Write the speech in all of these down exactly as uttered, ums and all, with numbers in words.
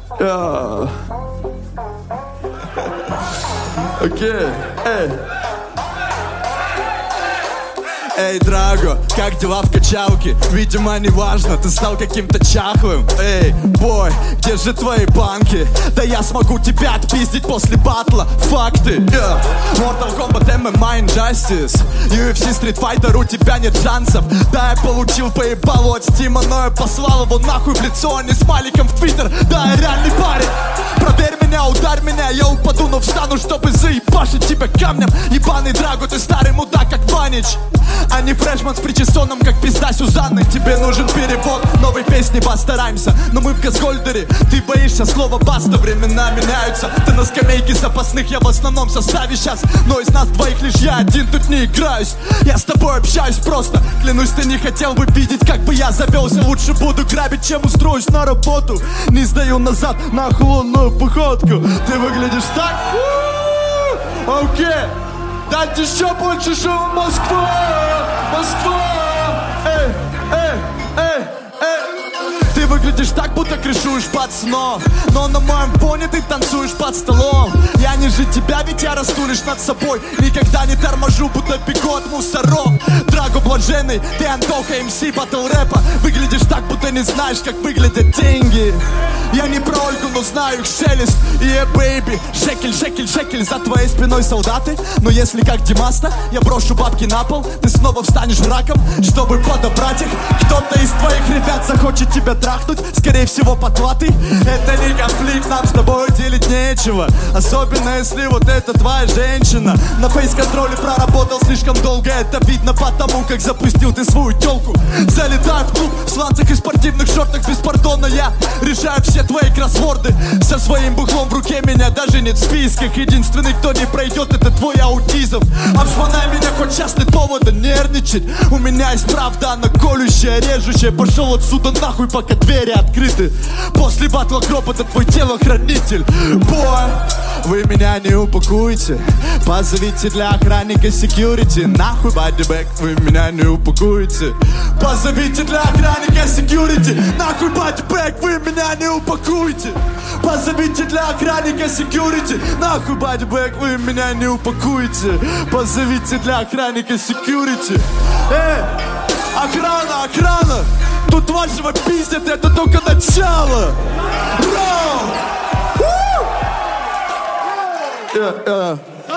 Yeah. Окей, эй. Эй, Драго, как дела в качалке? Видимо, не важно, ты стал каким-то чахлым. Эй, бой, где же твои банки? Да я смогу тебя отпиздить после батла. Факты, yeah. Mortal Kombat, эм эм а, Injustice, ю эф си, Street Fighter, у тебя нет шансов. Да, я получил поебалу от Стима, но я послал его нахуй в лицо, а не с маликом в Твиттер. Да, я реальный парень. Проверь меня, ударь меня, я упаду, но встану, чтобы заебашить тебя камнем. Ебаный Драго, ты старый мудак, как Ванич, а не фрешман с причесоном, как пизда Сюзанны. Тебе нужен перевод новой песни, постараемся. Но мы в Газгольдере, ты боишься слова баста. Времена меняются, ты на скамейке запасных, я в основном составе сейчас. Но из нас двоих лишь я один тут не играюсь. Я с тобой общаюсь просто, клянусь, ты не хотел бы видеть, как бы я завелся. Лучше буду грабить, чем устроюсь на работу. Не сдаю назад на лунную походку. Ты выглядишь так. Окей, okay. Дать еще больше шума, Москва! Москва! Эй, эй, эй, эй! Ты выглядишь так, будто крышуешь пацанов, но на моем фоне ты танцуешь под столом. Я ниже тебя, ведь я расту лишь над собой. Никогда не торможу, будто бегу от мусоров. Драго блаженный, ты Антоха, эм си батл рэпа. Выглядишь так, будто не знаешь, как выглядят деньги. Я не про Ольгу, но знаю их шелест. Yeah, baby, шекель, шекель, шекель. За твоей спиной солдаты. Но если как Димаста, я брошу бабки на пол, ты снова встанешь раком, чтобы подобрать их. Кто-то из твоих ребят захочет тебя трахнуть, скорее всего потлатый. Это не конфликт, нам с тобой делить нечего. Особенно если вот это твоя женщина. На фейс-контроле проработал слишком долго. Это видно потому, как запустил ты свою тёлку. Залетаю в клуб в сланцах и спортивных шортах без пардона. Я решаю все твои кроссворды. Со своим бухлом в руке меня даже нет в списках. Единственный, кто не пройдет, это твой аутизм. Обшмонай меня хоть сейчас, нет повода нервничать. У меня есть правда, она колющая, режущая. Пошел отсюда нахуй, пока двери открыты. После батла гроб это твой телохранитель. Бой, вы меня не упакуете. Позовите для охранника security. Нахуй бодибэк, вы меня не упакуете. Позовите для охранника security. Нахуй бодибэк, вы меня не упакуете. Позовите для охранника security. Нахуй бодибэк, вы меня не упакуете. Позовите для охранника security. Эй, охрана, охрана. Тут вашего пиздят, это только начало. Раунд. Yeah, yeah.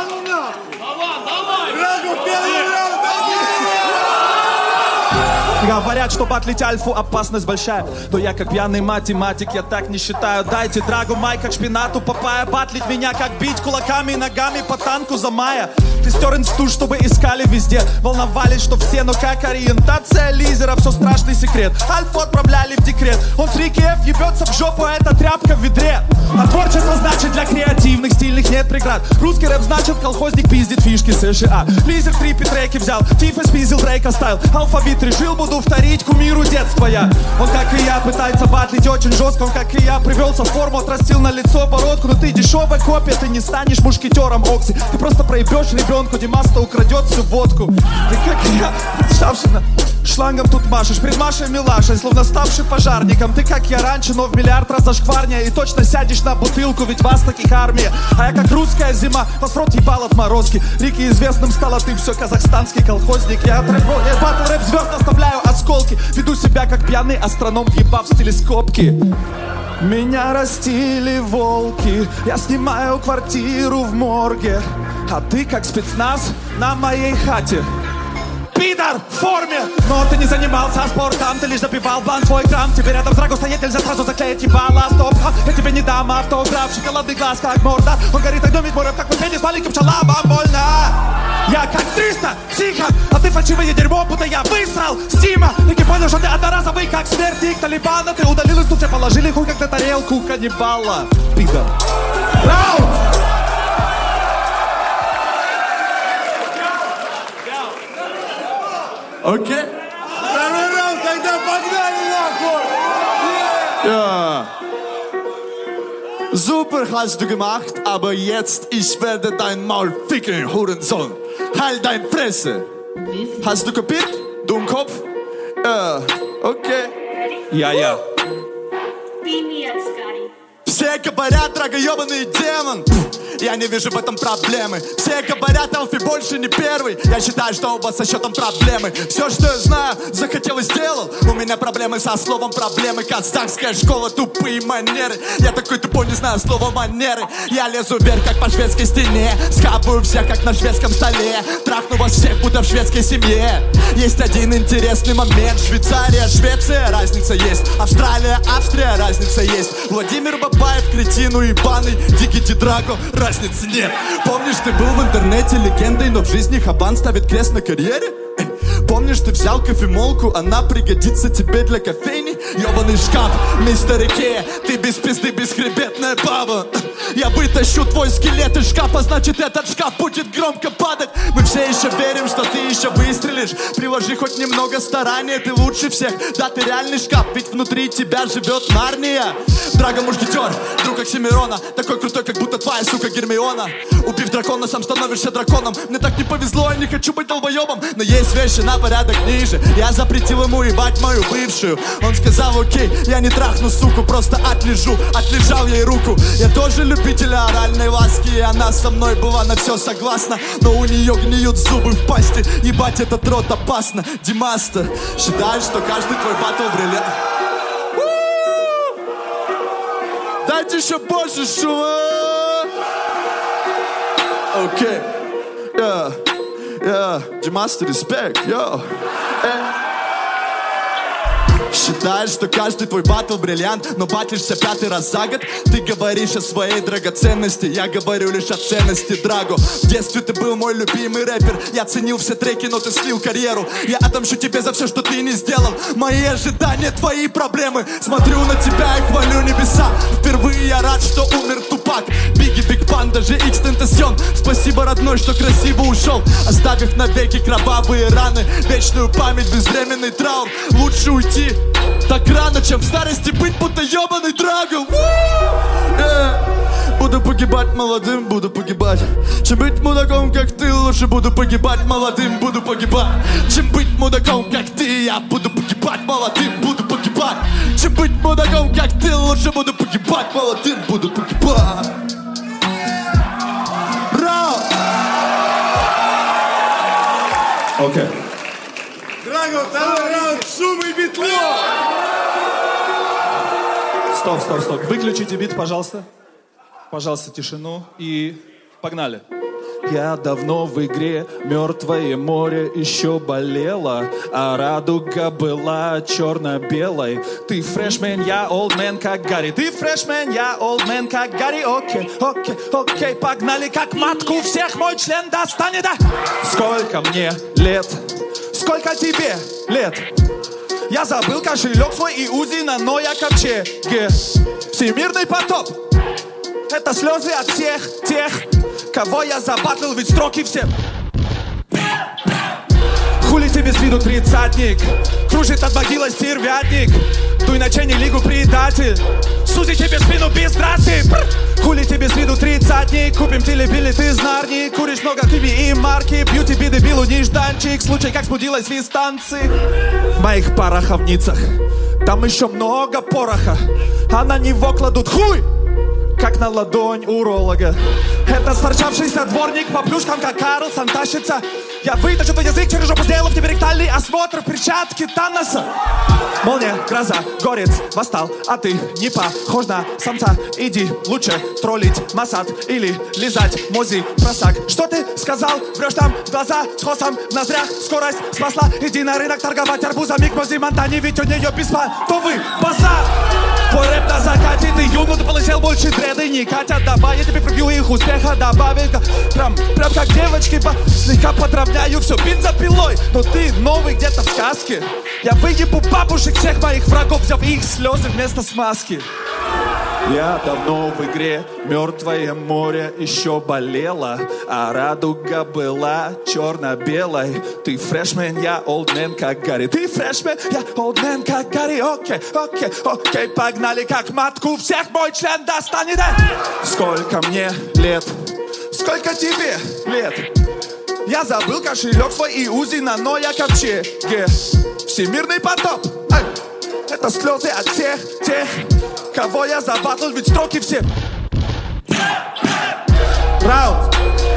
Говорят, что батлить альфу опасность большая, но я как пьяный математик, я так не считаю. Дайте Драгу май, как шпинату папайя. Батлить меня, как бить кулаками и ногами по танку за мая. Ты стер инсту, чтобы искали везде. Волновались, что все, но как ориентация лизера, все страшный секрет. Альфу отправляли в декрет. Он фрики F ебется в жопу, а эта тряпка в ведре. А творчество значит для креативных, стильных нет преград. Русский рэп значит колхозник пиздит фишки США. Лизер трипи треки взял, Тифа спиздил, Дрейк оставил. Алфавит решил, буду повторить кумиру детства я. Он, как и я, пытается батлить очень жестко. Он, как и я, привелся в форму, отрастил на лицо бородку. Но ты дешевая копия, ты не станешь мушкетером Окси. Ты просто проебешь ребенку, Димаста украдет всю водку. Ты, как и я, представший на шлангом тут машешь. Пред Машей милашей, словно ставший пожарником. Ты, как я раньше, но в миллиард раз зашкварнее. И точно сядешь на бутылку, ведь вас таких армия. А я, как русская зима, вас рот ебал от морозки. Рики известным стал, а ты все казахстанский колхозник. Я трэп, я батл рэп звезд оставляю осколки. Веду себя как пьяный астроном, ебав с телескопки. Меня растили волки, я снимаю квартиру в морге. А ты как спецназ на моей хате. Пидор в форме! Но ты не занимался спортом, ты лишь запивал бан свой грамм. Тебе рядом с Драго стоять нельзя, сразу заклеить ебало. Стоп, я тебе не дам автограф. Шоколадный глаз, как морда. Он горит огнем, ведь мой рэп, как пенис, маленьким пчелам, вам больно. Я как триста, тихо, а ты фальшивое дерьмо, будто я высрал Стима. Таки понял, что ты одноразовый, как смертник Талибана. Ты удалил из тут, тебе положили хуй, как на тарелку каннибала. Пидор. Раунд! Окей. Okay. Второй раунд, тогда погнали нахуй! Ja. Super hast du gemacht, aber jetzt ich werde dein Maul ficken, Hurensohn. Halt dein Fresse. Hast du kapiert? Dummkopf? Ja, okay. Ja, ja. Все Все говорят, Драго, ёбаный демон. Я не вижу в этом проблемы. Все говорят, Элфи больше не первый. Я считаю, что у вас со счетом проблемы. Все, что я знаю, захотел и сделал. У меня проблемы со словом проблемы. Казахская школа, тупые манеры. Я такой тупой, не знаю слова манеры. Я лезу вверх, как по шведской стене. Скапаю всех, как на шведском столе. Трахну вас всех, будто в шведской семье. Есть один интересный момент. Швейцария, Швеция, разница есть. Австралия, Австрия, разница есть. Владимир Бабаев, кретину ебаный. Дикий Драго, разницы нет. Помнишь, ты был в интернете легендой, но в жизни Хабан ставит крест на карьере? Помнишь, ты взял кофемолку, она пригодится тебе для кофейни? Ёбаный шкаф, мистер Икея, ты без пизды, бесхребетная баба. Я вытащу твой скелет из шкафа, значит этот шкаф будет громко падать. Мы все еще верим, что ты еще выстрелишь. Приложи хоть немного старания, ты лучше всех. Да, ты реальный шкаф, ведь внутри тебя живет Нарния. Драго мушкетер, друг Оксимирона. Такой крутой, как будто твоя сука Гермиона. Убив дракона, сам становишься драконом. Мне так не повезло, я не хочу быть долбоебом. Но есть вещи на порядок ниже. Я запретил ему ебать мою бывшую. Он сказал, окей, я не трахну суку, просто отлежу. Отлежал ей руку. Я тоже любитель оральной ласки, и она со мной была на все согласна. Но у нее гниют зубы в пасти. Ебать, этот рот опасно. Димаста, считаешь, что каждый твой батл бриллиант? Дайте еще больше шума. Окей, yeah, yeah, Димаста, респект, йо. Считаешь, что каждый твой батл бриллиант, но батлишься пятый раз за год. Ты говоришь о своей драгоценности, я говорю лишь о ценности, Драго. В детстве ты был мой любимый рэпер. Я ценил все треки, но ты слил карьеру. Я отомщу тебе за все, что ты не сделал. Мои ожидания, твои проблемы. Смотрю на тебя и хвалю небеса. Впервые я рад, что умер Тупак. Бигги, Биг Пан, даже Икс-Тентасьон. Спасибо, родной, что красиво ушел, оставив навеки кровавые раны. Вечную память, безвременный траур. Лучше уйти так рано, чем в старости быть будто ебаный Драго. Yeah. Буду погибать молодым, буду погибать. Чем быть мудаком, как ты, лучше буду погибать молодым, буду погибать. Чем быть мудаком, как ты, я буду погибать молодым, буду погибать. Чем быть мудаком, как ты, лучше буду погибать молодым, буду погибать. Раунд! Окей. Драго, второй раунд, шум и битло! Стоп, стоп, стоп. Выключите бит, пожалуйста. Пожалуйста, тишину. И погнали. Я давно в игре, мертвое море еще болело, а радуга была черно-белой. Ты фрешмен, я олдмен, как Гарри. Ты фрешмен, я олдмен, как Гарри. Окей, окей, окей, погнали, как матку всех мой член достанет, да? Сколько мне лет? Сколько тебе лет? Я забыл кошелек свой и УЗИ на Ноя ковчеге. Всемирный потоп. Это слезы от всех тех, кого я забатлил, ведь строки все. Хули тебе с виду тридцатник, кружит от могилы стервятник. Дуй на чайни лигу, предатель, сузи тебе спину без здрасти. Хули тебе с виду тридцатник, купим телебилеты из Нарнии. Куришь много тиви и марки, пью тебе дебилу нежданчик. Случай, как спудилась в инстанции. В моих пороховницах там еще много пороха, а на него кладут хуй, как на ладонь уролога. Это сворчавшийся дворник по плюшкам, как Карлсон тащится. Я вытащу твой язык через жопу, сделав тебе ректальный осмотр в перчатке Таноса. Молния, гроза, горец восстал, а ты не похож на самца. Иди лучше троллить Масад или лизать мози просак. Что ты сказал? Врешь там в глаза с хосом в ноздрях. Скорость спасла. Иди на рынок торговать арбузами к мози Монтане, ведь у нее беспонтовый базар. Твой рэп на закате, ты юну, ты полетел больше дреды не катят. Давай, я тебе прибью их успеха, добавил. Прям, прям как девочки, по, слегка подровняю все бензопилой. Но ты новый где-то в сказке. Я выебу бабушек всех моих врагов, взяв их слезы вместо смазки. Я давно в игре, мертвое море еще болело, а радуга была черно-белой. Ты фрешмен, я олдмен, как Гарри. Ты фрешмен, я олдмен, как Гарри. Окей, окей, окей, погнали, как матку всех мой член достанет. Сколько мне лет? Сколько тебе лет? Я забыл кошелек свой и УЗИ на Ноя ковчеге. Всемирный потоп. Ай. это слезы от всех тех, кого я забатлил, ведь строки все. Раунд.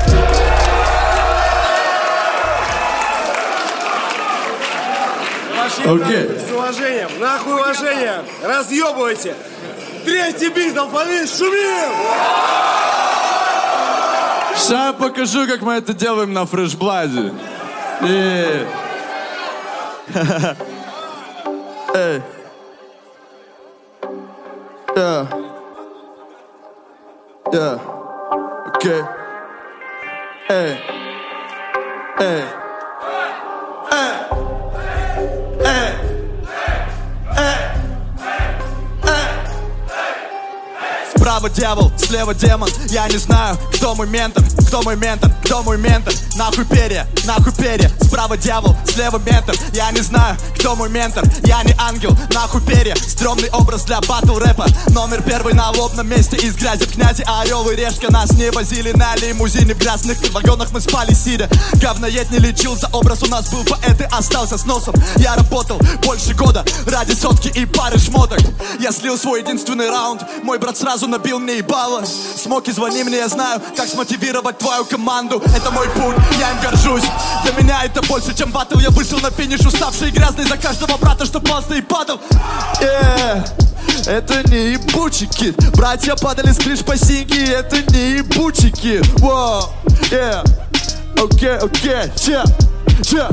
Окей. С уважением, нахуй уважение. Разъебывайте. Третий бит, долбови, шумим! Сейчас я покажу, как мы это делаем на фрешбладе. Эй. Эй. Yeah. Yeah. Окей. Эй. Эй. Эй. Эй. Справа дьявол, слева демон. Я не знаю, кто мой ментор, кто мой ментор, кто мой ментор. Нахуй перья, нахуй перья. Справа дьявол, слева ментор. Я не знаю, кто мой ментор. Я не ангел, нахуй перья. Стрёмный образ для батл рэпа. Номер первый на лобном месте из грязи в князе. Орел и решка нас не возили на лимузине. В грязных вагонах мы спали сидя. Говноед не лечил за образ. У нас был поэт и остался с носом. Я работал больше года ради сотки и пары шмоток. Я слил свой единственный раунд. Мой брат сразу набил мне ебало. Смоки, звони мне, я знаю, как смотивировать твою команду. Это мой путь, я им горжусь. Для меня это больше, чем баттл. Я вышел на финиш уставший и грязный за каждого брата, что ползал и падал. Yeah. Это не ебучий кит. Братья падали с крыш по синьке. Это не ебучий кит. Wow. Yeah. Окей, окей, че, че.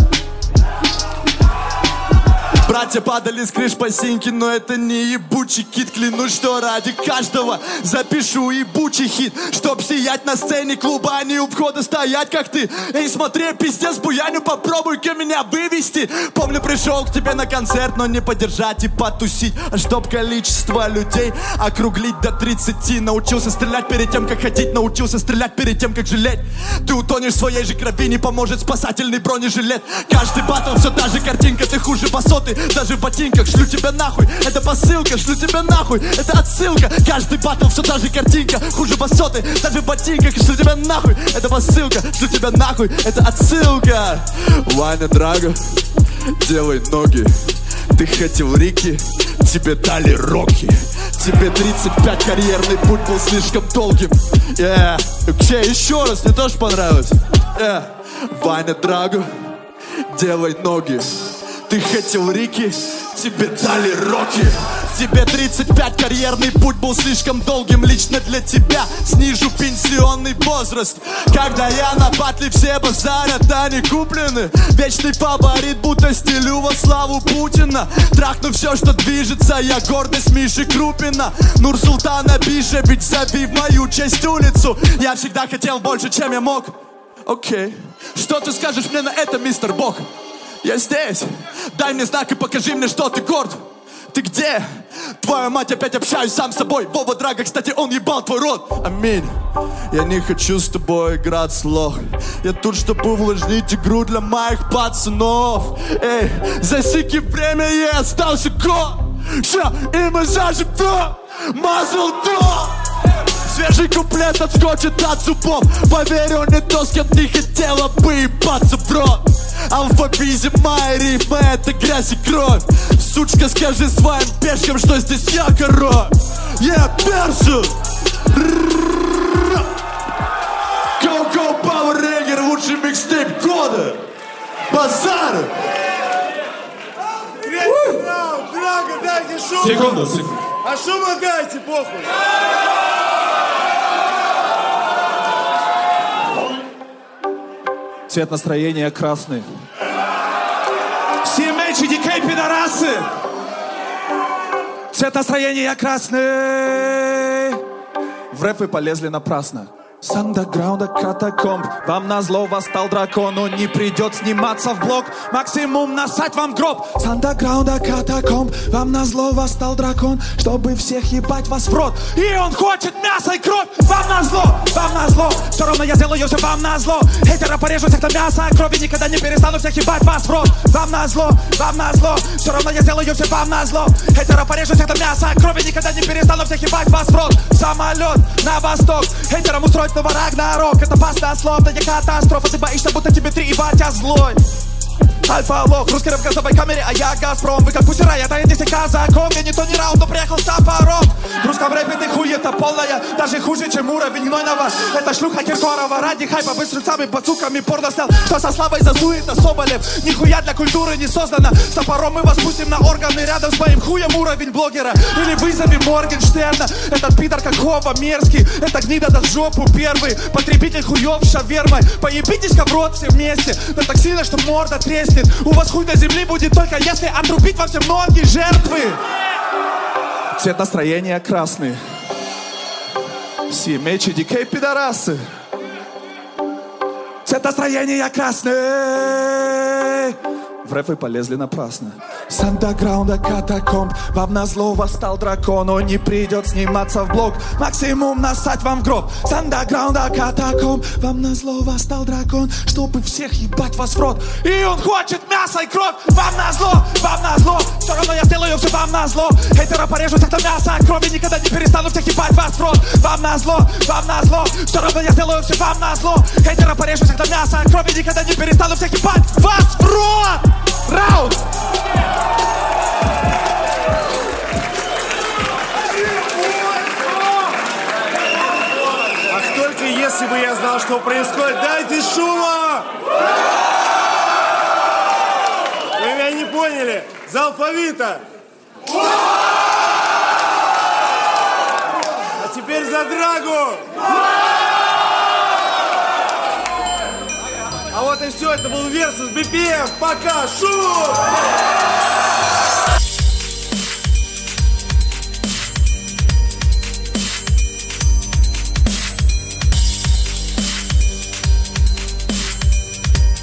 Братья падали с крыш по синьке, но это не ебучий кит. Клянусь, что ради каждого запишу ебучий хит. Чтоб сиять на сцене клуба, а не у входа стоять, как ты. Эй, смотри, пиздец, буяню, попробуй-ка меня вывести. Помню, пришел к тебе на концерт, но не поддержать и потусить. А чтоб количество людей округлить до тридцати. Научился стрелять перед тем, как ходить. Научился стрелять перед тем, как жалеть. Ты утонешь в своей же крови, не поможет спасательный бронежилет. Каждый батл все та же картинка, ты хуже басоты. Даже в ботинках, шлю тебя нахуй. Это посылка, шлю тебя нахуй. Это отсылка. Каждый батл все та же картинка. Хуже басоты, даже в ботинках, шлю тебя нахуй. Это посылка, шлю тебя нахуй. Это отсылка. Ваня Драго, делай ноги. Ты хотел Рики, тебе дали Рокки. Тебе тридцать пять, карьерный путь был слишком долгим. Yeah. Okay, еще раз, мне тоже понравилось. Yeah. Ваня Драго, делай ноги. Ты хотел Рики, тебе дали Рокки. Тебе тридцать пять, карьерный путь был слишком долгим. Лично для тебя снижу пенсионный возраст. Когда я на батле, все базарят, они куплены. Вечный фаворит, будто стелю во славу Путина. Трахну все, что движется, я гордость Миши Крупина. Нурсултан Абишевич, зови в мою честь улицу. Я всегда хотел больше, чем я мог. Окей, okay. Что ты скажешь мне на это, мистер Бог? Я здесь, дай мне знак и покажи мне, что ты горд. Ты где? Твою мать, опять общаюсь сам с собой. Вова Драго, кстати, он ебал твой рот. Аминь. Я не хочу с тобой играть слов. Я тут, чтобы увлажнить игру для моих пацанов. Эй, засеки время, я остался год. Ща, и мы заживем. Мазл то. Свежий куплет отскочит от зубов. Поверь, он не то, с кем не хотела бы ебаться в рот. Алфавизе мои рифмы, это грязь и кровь. Сучка, скажи своим пешкам, что здесь я король. Я персу. Go, go, Power Ranger, лучший микстейп года. Базар. Третий раунд, Драго, дайте шум. Секунду, секунду. А шума дайте, похуй. Цвет настроения красный. си эм эйч и ди кей, пидорасы! Цвет настроения красный. В рэп вы полезли напрасно. С андеграунда катакомб. Вам назло восстал дракон. Он не придет сниматься в блог. Максимум насать вам в гроб. С андеграунда катакомб. Вам назло восстал дракон. Чтобы всех ебать вас в рот. И он хочет мясо и кровь. Вам назло, вам назло. Все равно я сделаю все вам назло. Хейтера порежу всех на мясо и крови. Никогда не перестану всех ебать вас в рот. Вам назло, вам назло. Все равно я сделаю все вам назло. Хейтера порежу всех на мясо и крови. Никогда не перестану всех ебать вас в рот. Самолет на восток. Хейтерам устроить Рагнарок, это опасно, словно я катастрофа. Ты боишься, будто тебе три, ибо я злой. Альфа, лох, русский рэп в газовой камере, а я Газпром. Вы как бусера, я тает десять казаков. Я не то не раунд, но приехал с топором. В русском рэпе ты хуета полная, даже хуже, чем уровень гнойного. Это шлюха Киркорова, ради хайпа, вы с рыцами, бацуками порно снял. Кто со славой засует, а Соболев. Нихуя для культуры не создано. С топором мы вас пустим на органы, рядом с моим хуем уровень блогера. Или вызови Моргенштерна. Этот пидор как Хова мерзкий, это гнида до жопу первый. Потребитель хуев шавермой. Поебитесь-ка в рот все вместе, да так сильно, что морда треснет. У вас хуй до земли будет только если отрубить вам все ноги жертвы. Цвет настроения красный. си эм эйч и ди кей пидорасы. Цвет настроения красный. В рэп вы полезли напрасно. С андеграунда катакомб вам назло восстал дракон. Он не придет сниматься в блог, максимум насать вам в гроб. С андеграунда катакомб вам назло восстал дракон, чтобы всех ебать вас в рот. И он хочет мясо и кровь. Вам назло, вам назло. Все равно я сделаю все вам назло. Хейтера порежу всех, кто мясо крови. Никогда не перестану всех ебать вас в рот. Вам назло, вам назло. Все равно я сделаю все вам назло. Хейтера порежу всех, кто мясо крови. Никогда не перестану всех ебать вас в рот. Раунд! А только если бы я знал, что происходит, дайте шума! Вы меня не поняли? За алфавита! А теперь за Драгу! А вот и все, это был Versus би пи эф. Пока, шум!